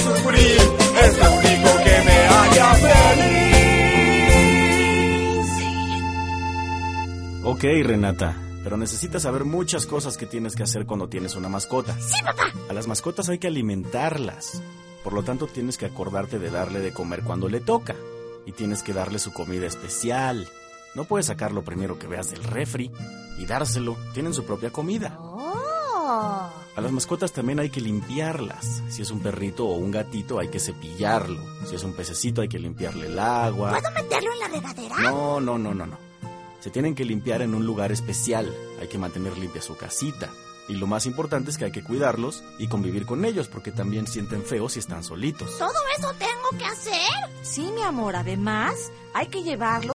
sufrir, es lo único que me haría feliz. Ok, Renata, pero necesitas saber muchas cosas que tienes que hacer cuando tienes una mascota. Sí, papá. A las mascotas hay que alimentarlas. Por lo tanto, tienes que acordarte de darle de comer cuando le toca. Y tienes que darle su comida especial. No puedes sacar lo primero que veas del refri y dárselo. Tienen su propia comida. Oh. A las mascotas también hay que limpiarlas. Si es un perrito o un gatito, hay que cepillarlo. Si es un pececito, hay que limpiarle el agua. ¿Puedo meterlo en la regadera? No. Se tienen que limpiar en un lugar especial. Hay que mantener limpia su casita. Y lo más importante es que hay que cuidarlos y convivir con ellos, porque también sienten feo si están solitos. ¿Todo eso tengo que hacer? Sí, mi amor, además hay que llevarlo